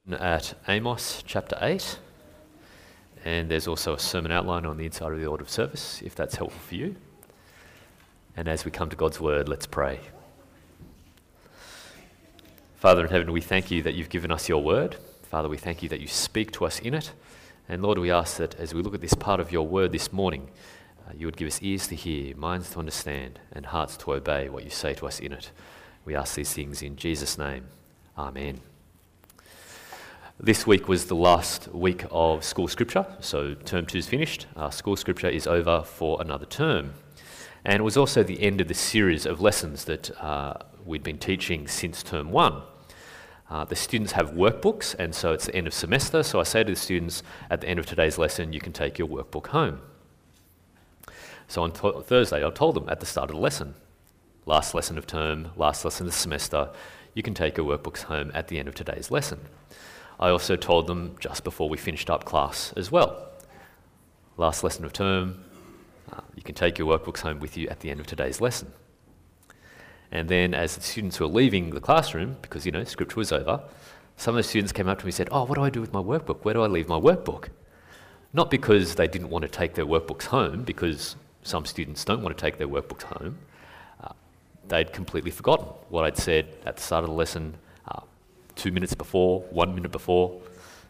At Amos chapter 8, and there's also a sermon outline on the inside of the order of service, if that's helpful for you. And as we come to God's word, let's pray. Father in heaven, we thank you that you've given us your word. Father, we thank you that you speak to us in it. And Lord, we ask that as we look at this part of your word this morning, you would give us ears to hear, minds to understand, and hearts to obey what you say to us in it. We ask these things in Jesus' name. Amen. This week was the last week of school scripture, so term 2's finished. School scripture is over for another term. And it was also the end of the series of lessons that we'd been teaching since term 1. The students have workbooks, and so it's the end of semester, so I say to the students at the end of today's lesson, you can take your workbook home. So on Thursday, I told them at the start of the lesson, last lesson of term, last lesson of the semester, you can take your workbooks home at the end of today's lesson. I also told them just before we finished up class as well. Last lesson of term, you can take your workbooks home with you at the end of today's lesson. And then as the students were leaving the classroom, because, scripture was over, some of the students came up to me and said, what do I do with my workbook? Where do I leave my workbook? Not because they didn't want to take their workbooks home, because some students don't want to take their workbooks home. They'd completely forgotten what I'd said at the start of the lesson, 2 minutes before, 1 minute before.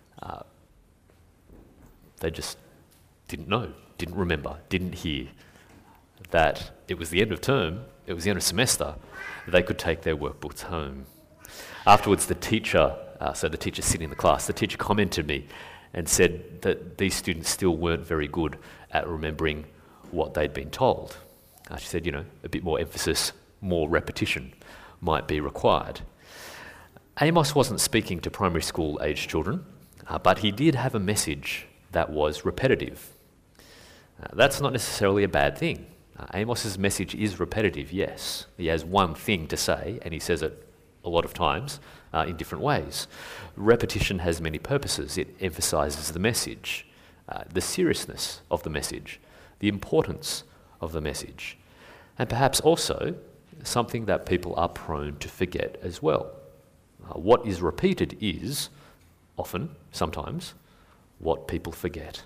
They just didn't know, didn't remember, didn't hear that it was the end of term, it was the end of semester, they could take their workbooks home. Afterwards, the teacher sitting in the class, the teacher commented me and said that these students still weren't very good at remembering what they'd been told. She said, a bit more emphasis, more repetition might be required. Amos wasn't speaking to primary school age children, but he did have a message that was repetitive. That's not necessarily a bad thing. Amos's message is repetitive, yes. He has one thing to say, and he says it a lot of times in different ways. Repetition has many purposes. It emphasises the message, the seriousness of the message, the importance of the message, and perhaps also something that people are prone to forget as well. What is repeated is often, sometimes, what people forget.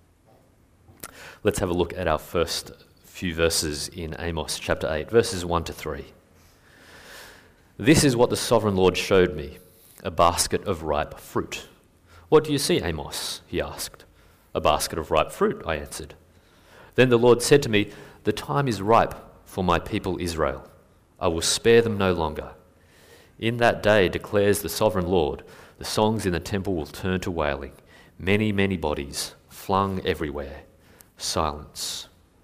Let's have a look at our first few verses in Amos chapter 8, verses 1 to 3. This is what the sovereign Lord showed me, a basket of ripe fruit. What do you see, Amos? He asked. A basket of ripe fruit, I answered. Then the Lord said to me, the time is ripe for my people Israel. I will spare them no longer. In that day, declares the sovereign Lord, the songs in the temple will turn to wailing. Many, many bodies flung everywhere. Silence.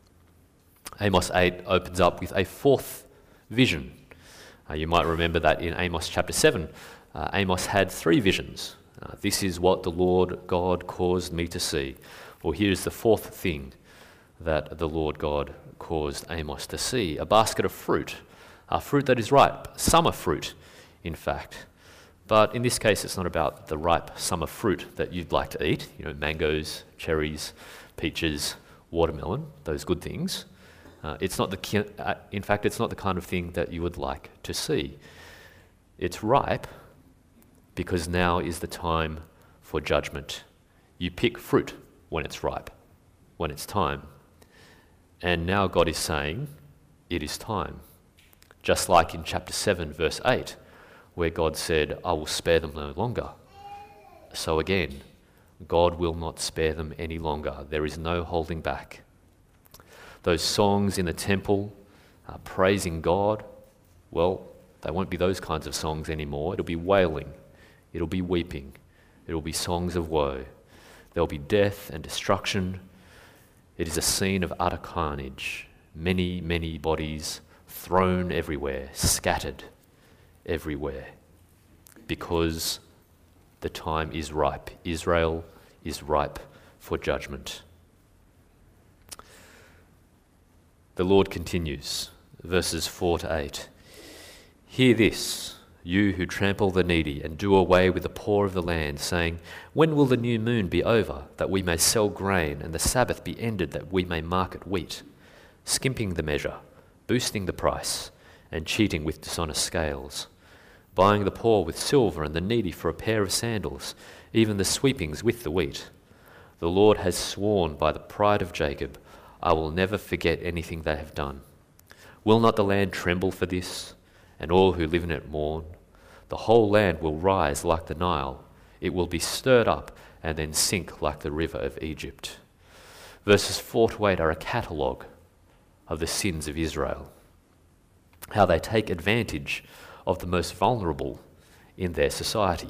Amos 8 opens up with a fourth vision. You might remember that in Amos chapter 7, Amos had 3 visions. This is what the Lord God caused me to see. Well, here's the fourth thing that the Lord God caused Amos to see. A basket of fruit. Fruit that is ripe. Summer fruit, in fact. But in this case, it's not about the ripe summer fruit that you'd like to eat, mangoes, cherries, peaches, watermelon, those good things. It's not the kind of thing that you would like to see. It's ripe because now is the time for judgment. You pick fruit when it's ripe, when it's time. And now God is saying, it is time. Just like in chapter 7, verse 8, where God said, I will spare them no longer. So again, God will not spare them any longer. There is no holding back. Those songs in the temple, praising God, well, they won't be those kinds of songs anymore. It'll be wailing. It'll be weeping. It'll be songs of woe. There'll be death and destruction. It is a scene of utter carnage. Many, many bodies thrown everywhere, scattered everywhere, because the time is ripe. Israel is ripe for judgment. The Lord continues, verses 4 to 8. Hear this, you who trample the needy and do away with the poor of the land, saying, when will the new moon be over, that we may sell grain, and the Sabbath be ended, that we may market wheat, skimping the measure, boosting the price, and cheating with dishonest scales. buying the poor with silver and the needy for a pair of sandals, even the sweepings with the wheat. The Lord has sworn by the pride of Jacob, I will never forget anything they have done. Will not the land tremble for this, and all who live in it mourn? The whole land will rise like the Nile. It will be stirred up and then sink like the river of Egypt. Verses 4 to 8 are a catalogue of the sins of Israel, how they take advantage of the most vulnerable in their society.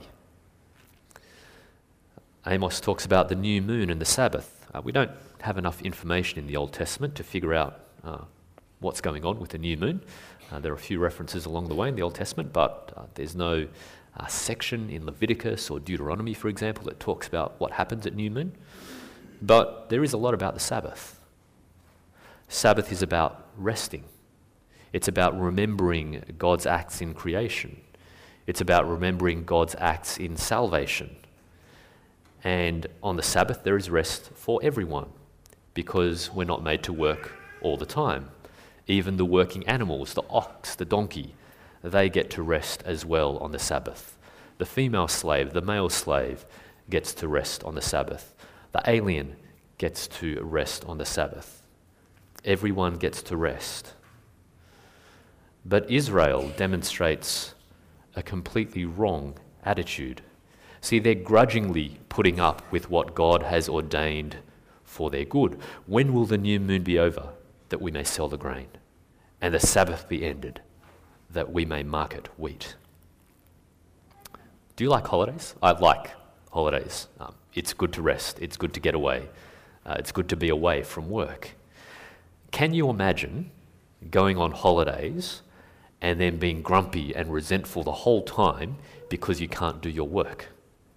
Amos talks about the new moon and the Sabbath. We don't have enough information in the Old Testament to figure out what's going on with the new moon. There are a few references along the way in the Old Testament, but there's no section in Leviticus or Deuteronomy, for example, that talks about what happens at new moon. But there is a lot about the Sabbath. Sabbath is about resting. It's about remembering God's acts in creation. It's about remembering God's acts in salvation. And on the Sabbath, there is rest for everyone because we're not made to work all the time. Even the working animals, the ox, the donkey, they get to rest as well on the Sabbath. The female slave, the male slave gets to rest on the Sabbath. The alien gets to rest on the Sabbath. Everyone gets to rest. But Israel demonstrates a completely wrong attitude. See, they're grudgingly putting up with what God has ordained for their good. When will the new moon be over, that we may sell the grain, and the Sabbath be ended, that we may market wheat? Do you like holidays? I like holidays. It's good to rest. It's good to get away. It's good to be away from work. Can you imagine going on holidays and then being grumpy and resentful the whole time because you can't do your work?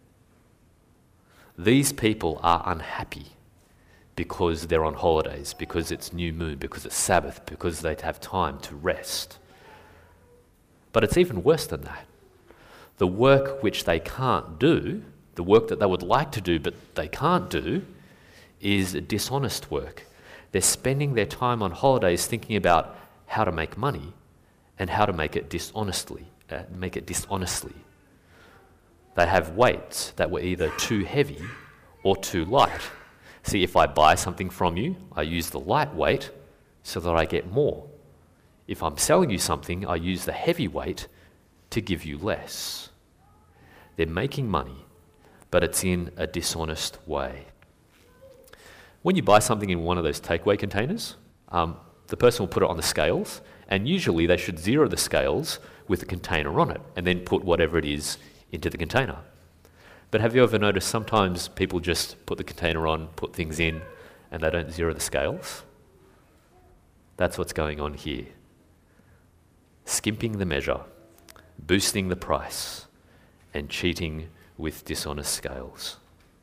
These people are unhappy because they're on holidays, because it's new moon, because it's Sabbath, because they have time to rest. But it's even worse than that. The work which they can't do, the work that they would like to do but they can't do, is dishonest work. They're spending their time on holidays thinking about how to make money and how to make it dishonestly. They have weights that were either too heavy or too light. See, if I buy something from you, I use the light weight so that I get more. If I'm selling you something, I use the heavy weight to give you less. They're making money, but it's in a dishonest way. When you buy something in one of those takeaway containers, the person will put it on the scales, and usually they should zero the scales with the container on it and then put whatever it is into the container. But have you ever noticed sometimes people just put the container on, put things in, and they don't zero the scales? That's what's going on here. Skimping the measure, boosting the price, and cheating with dishonest scales.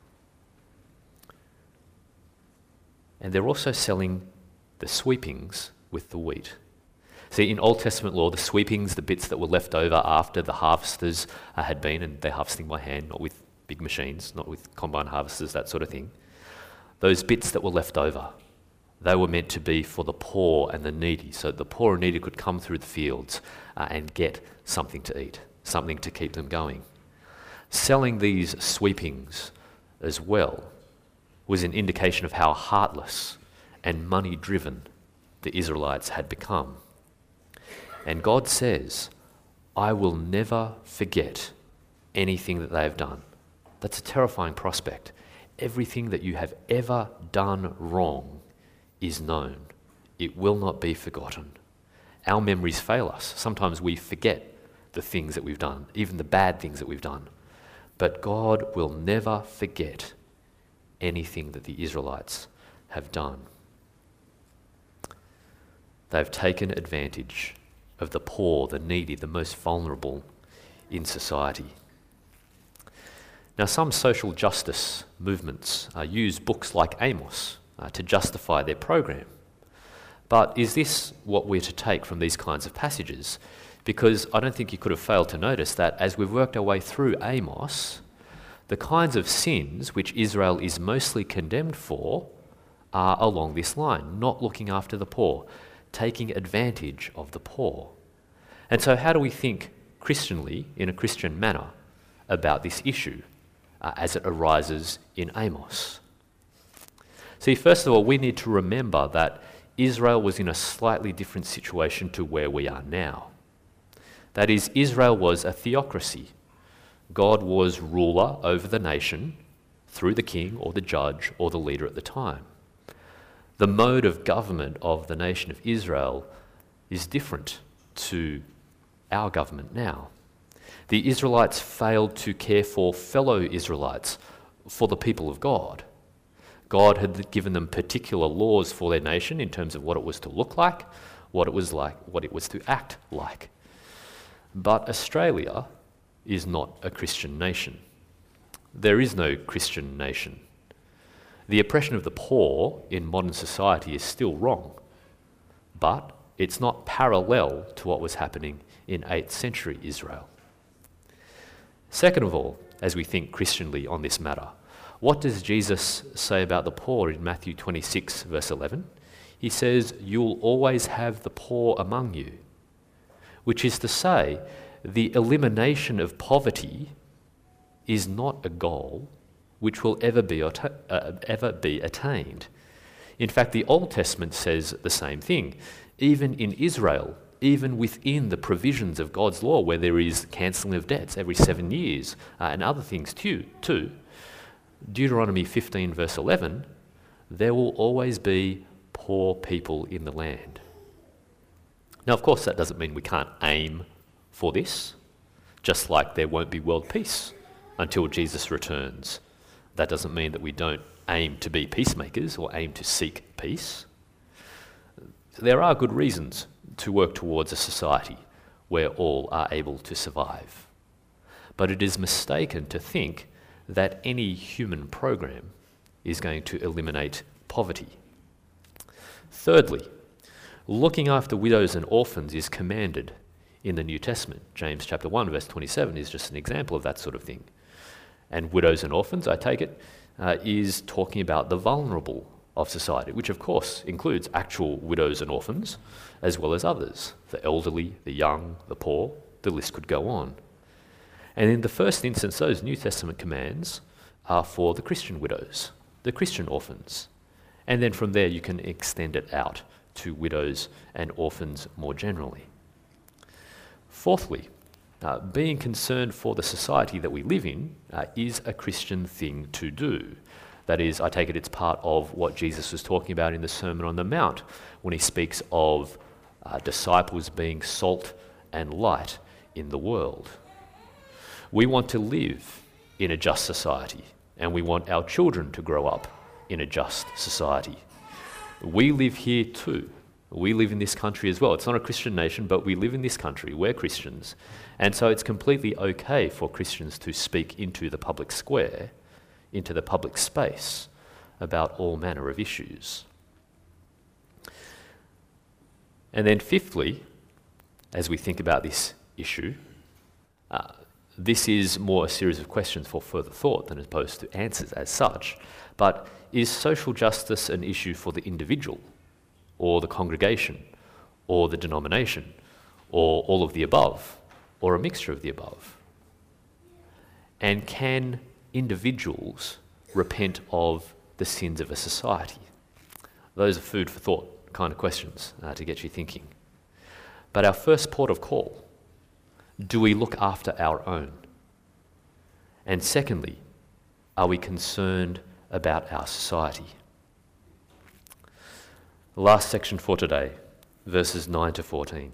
And they're also selling the sweepings with the wheat. See, in Old Testament law, the sweepings, the bits that were left over after the harvesters had been, and they're harvesting by hand, not with big machines, not with combine harvesters, that sort of thing. Those bits that were left over, they were meant to be for the poor and the needy, so that the poor and needy could come through the fields and get something to eat, something to keep them going. Selling these sweepings as well was an indication of how heartless and money-driven the Israelites had become. And God says, I will never forget anything that they have done. That's a terrifying prospect. Everything that you have ever done wrong is known. It will not be forgotten. Our memories fail us. Sometimes we forget the things that we've done, even the bad things that we've done. But God will never forget anything that the Israelites have done. They've taken advantage of the poor, the needy, the most vulnerable in society. Now, some social justice movements use books like Amos to justify their program. But is this what we're to take from these kinds of passages? Because I don't think you could have failed to notice that as we've worked our way through Amos, the kinds of sins which Israel is mostly condemned for are along this line: not looking after the poor, taking advantage of the poor. And so how do we think Christianly, in a Christian manner, about this issue as it arises in Amos. See, first of all, we need to remember that Israel was in a slightly different situation to where we are now. That is, Israel was a theocracy. God was ruler over the nation through the king or the judge or the leader at the time. The mode of government of the nation of Israel is different to our government now. The Israelites failed to care for fellow Israelites, for the people of God. God had given them particular laws for their nation in terms of what it was to look like, what it was to act like. But Australia is not a Christian nation. There is no Christian nation. The oppression of the poor in modern society is still wrong, but it's not parallel to what was happening in 8th century Israel. Second of all, as we think Christianly on this matter, what does Jesus say about the poor in Matthew 26, verse 11? He says, "You'll always have the poor among you," which is to say, the elimination of poverty is not a goal which will ever be attained. In fact, the Old Testament says the same thing. Even in Israel, even within the provisions of God's law, where there is cancelling of debts every 7 years and other things too, Deuteronomy 15 verse 11, there will always be poor people in the land. Now, of course, that doesn't mean we can't aim for this, just like there won't be world peace until Jesus returns. That doesn't mean that we don't aim to be peacemakers or aim to seek peace. There are good reasons to work towards a society where all are able to survive. But it is mistaken to think that any human program is going to eliminate poverty. Thirdly, looking after widows and orphans is commanded in the New Testament. James chapter 1 verse 27 is just an example of that sort of thing. And widows and orphans, I take it, is talking about the vulnerable of society, which of course includes actual widows and orphans, as well as others, the elderly, the young, the poor, the list could go on. And in the first instance, those New Testament commands are for the Christian widows, the Christian orphans. And then from there you can extend it out to widows and orphans more generally. Fourthly, being concerned for the society that we live in is a Christian thing to do. That is, I take it it's part of what Jesus was talking about in the Sermon on the Mount when he speaks of disciples being salt and light in the world. We want to live in a just society, and we want our children to grow up in a just society. We live here too. We live in this country as well. It's not a Christian nation, but we live in this country. We're Christians. And so it's completely okay for Christians to speak into the public square, into the public space, about all manner of issues. And then fifthly, as we think about this issue, this is more a series of questions for further thought than opposed to answers as such. But is social justice an issue for the individual, or the congregation, or the denomination, or all of the above, or a mixture of the above? And can individuals repent of the sins of a society? Those are food for thought kind of questions to get you thinking. But our first port of call, do we look after our own? And secondly, are we concerned about our society? The last section for today, verses 9 to 14.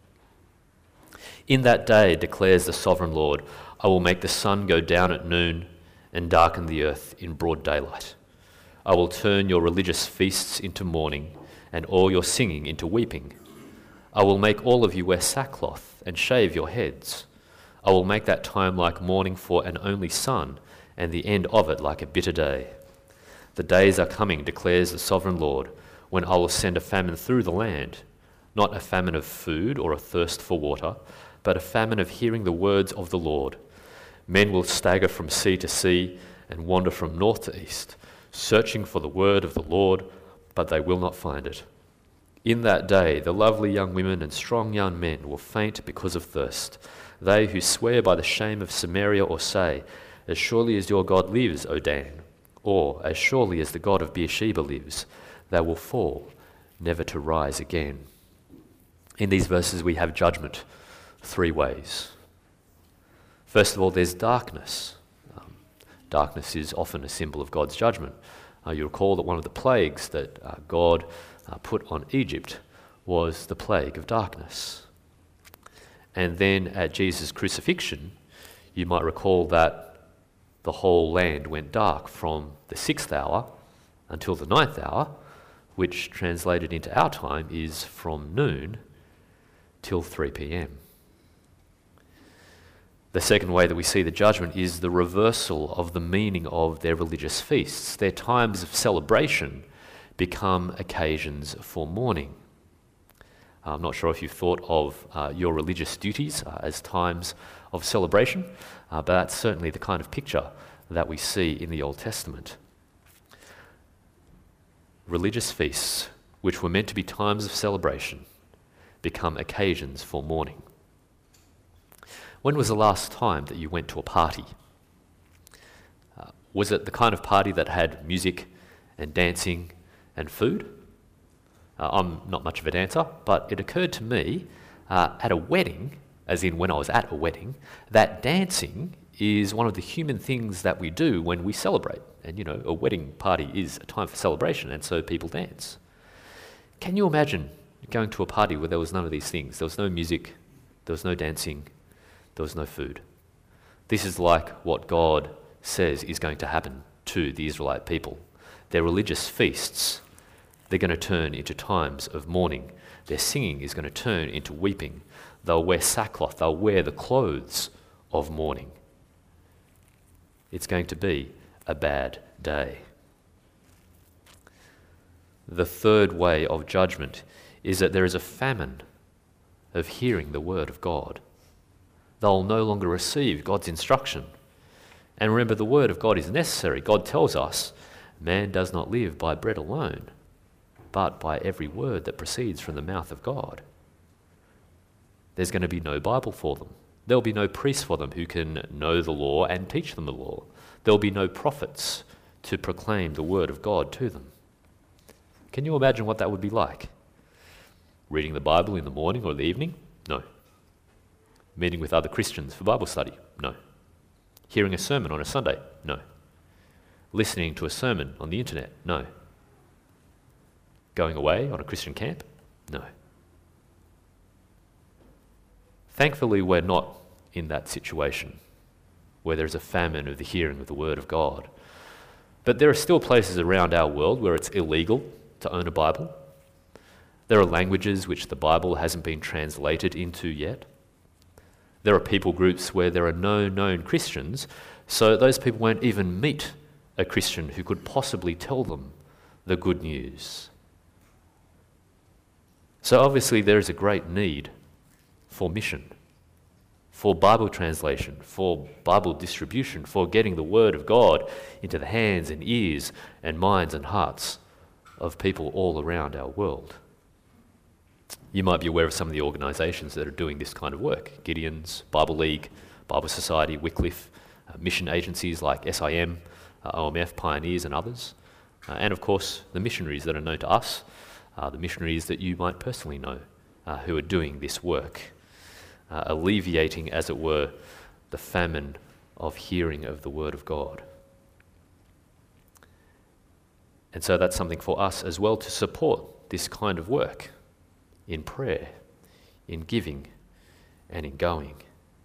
In that day, declares the sovereign Lord, I will make the sun go down at noon and darken the earth in broad daylight. I will turn your religious feasts into mourning and all your singing into weeping. I will make all of you wear sackcloth and shave your heads. I will make that time like mourning for an only son, and the end of it like a bitter day. The days are coming, declares the sovereign Lord, when I will send a famine through the land, not a famine of food or a thirst for water, but a famine of hearing the words of the Lord. Men will stagger from sea to sea and wander from north to east, searching for the word of the Lord, but they will not find it. In that day, the lovely young women and strong young men will faint because of thirst. They who swear by the shame of Samaria or say, as surely as your God lives, O Dan, or as surely as the God of Beersheba lives, they will fall, never to rise again. In these verses we have judgment three ways. First of all, there's darkness. Darkness is often a symbol of God's judgment. You recall that one of the plagues that God put on Egypt was the plague of darkness. And then at Jesus' crucifixion, you might recall that the whole land went dark from the 6th hour until the 9th hour, which translated into our time is from noon till 3 p.m. The second way that we see the judgment is the reversal of the meaning of their religious feasts. Their times of celebration become occasions for mourning. I'm not sure if you've thought of your religious duties as times of celebration, but that's certainly the kind of picture that we see in the Old Testament. Religious feasts, which were meant to be times of celebration, become occasions for mourning. When was the last time that you went to a party? Was it the kind of party that had music and dancing and food? I'm not much of a dancer, but it occurred to me at a wedding, as in when I was at a wedding, that dancing is one of the human things that we do when we celebrate. And you know, a wedding party is a time for celebration, and so people dance. Can you imagine going to a party where there was none of these things? There was no music, there was no dancing, there was no food. This is like what God says is going to happen to the Israelite people. Their religious feasts, they're going to turn into times of mourning. Their singing is going to turn into weeping. They'll wear sackcloth. They'll wear the clothes of mourning. It's going to be a bad day. The third way of judgment is that there is a famine of hearing the word of God. They'll no longer receive God's instruction. And remember, the word of God is necessary. God tells us, man does not live by bread alone, but by every word that proceeds from the mouth of God. There's going to be no Bible for them. There'll be no priest for them who can know the law and teach them the law. There'll be no prophets to proclaim the word of God to them. Can you imagine what that would be like? Reading the Bible in the morning or the evening? No. Meeting with other Christians for Bible study? No. Hearing a sermon on a Sunday? No. Listening to a sermon on the internet? No. Going away on a Christian camp? No. Thankfully, we're not in that situation where there's a famine of the hearing of the word of God. But there are still places around our world where it's illegal to own a Bible. There are languages which the Bible hasn't been translated into yet. There are people groups where there are no known Christians, so those people won't even meet a Christian who could possibly tell them the good news. So obviously there is a great need for mission, for Bible translation, for Bible distribution, for getting the word of God into the hands and ears and minds and hearts of people all around our world. You might be aware of some of the organisations that are doing this kind of work. Gideon's, Bible League, Bible Society, Wycliffe, mission agencies like SIM, OMF, Pioneers and others. And of course the missionaries that are known to us, the missionaries that you might personally know who are doing this work, alleviating, as it were, the famine of hearing of the word of God. And so that's something for us as well to support this kind of work in prayer, in giving, and in going.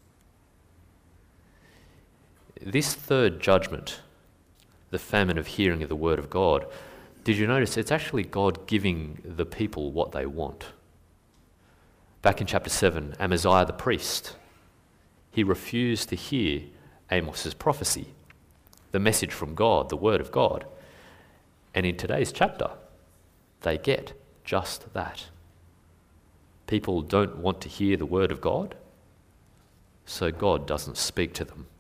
This third judgment, the famine of hearing of the word of God, did you notice it's actually God giving the people what they want? Back in chapter 7, Amaziah the priest, he refused to hear Amos's prophecy, the message from God, the word of God. And in today's chapter, they get just that. People don't want to hear the word of God, so God doesn't speak to them.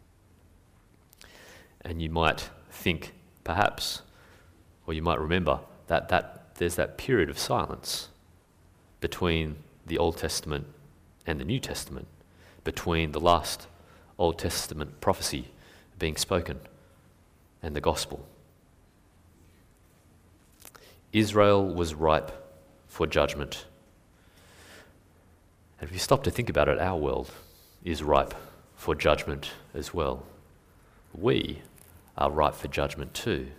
And you might think, perhaps, or you might remember, that there's that period of silence between the Old Testament and the New Testament, between the last Old Testament prophecy being spoken and the gospel. Israel was ripe for judgment. And if you stop to think about it, our world is ripe for judgment as well. We are ripe for judgment too.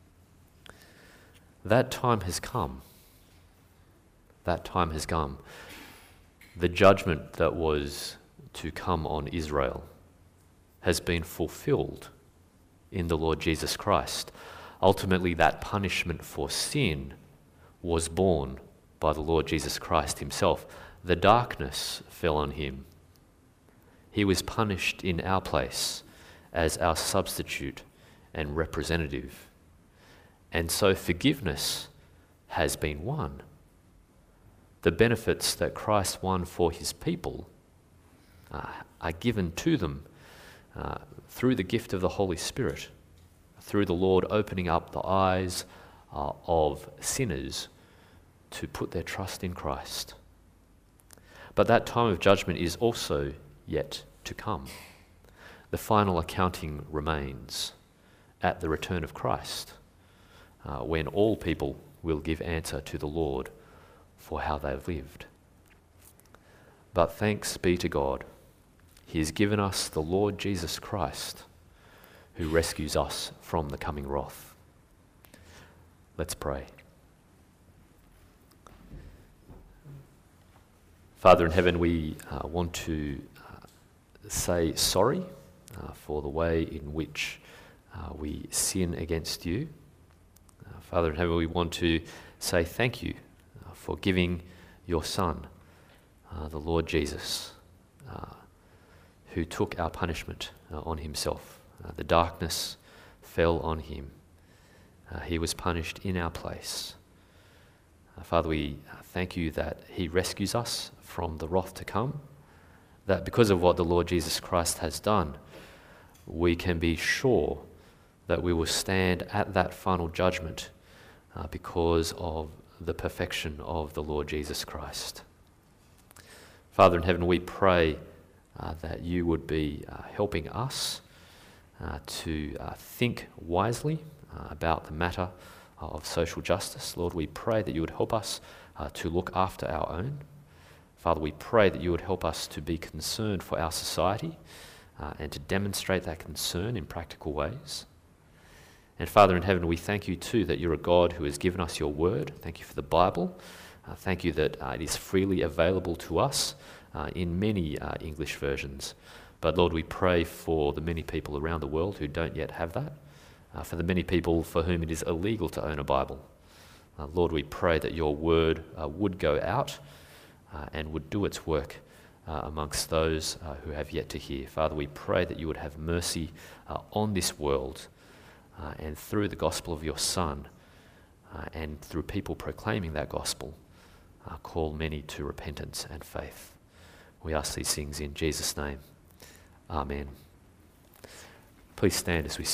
That time has come. That time has come. The judgment that was to come on Israel has been fulfilled in the Lord Jesus Christ. Ultimately, that punishment for sin was borne by the Lord Jesus Christ himself. The darkness fell on him. He was punished in our place as our substitute and representative. And so forgiveness has been won. The benefits that Christ won for his people are given to them through the gift of the Holy Spirit, through the Lord opening up the eyes of sinners to put their trust in Christ. But that time of judgment is also yet to come. The final accounting remains at the return of Christ, when all people will give answer to the Lord for how they've lived. But thanks be to God, he has given us the Lord Jesus Christ, who rescues us from the coming wrath. Let's pray. Father in heaven, we want to say sorry for the way in which we sin against you. Father in heaven, we want to say thank you for giving your Son, the Lord Jesus, who took our punishment on himself. The darkness fell on him. He was punished in our place. Father, we thank you that he rescues us from the wrath to come, that because of what the Lord Jesus Christ has done, we can be sure that we will stand at that final judgment because of the perfection of the Lord Jesus Christ. Father in heaven, we pray that you would be helping us to think wisely about the matter of social justice. Lord, we pray that you would help us to look after our own. Father, we pray that you would help us to be concerned for our society and to demonstrate that concern in practical ways. And Father in heaven, we thank you too that you're a God who has given us your word. Thank you for the Bible. Thank you that it is freely available to us in many English versions. But Lord, we pray for the many people around the world who don't yet have that, for the many people for whom it is illegal to own a Bible. Lord, we pray that your word would go out and would do its work amongst those who have yet to hear. Father, we pray that you would have mercy on this world and through the gospel of your Son and through people proclaiming that gospel, call many to repentance and faith. We ask these things in Jesus' name. Amen. Please stand as we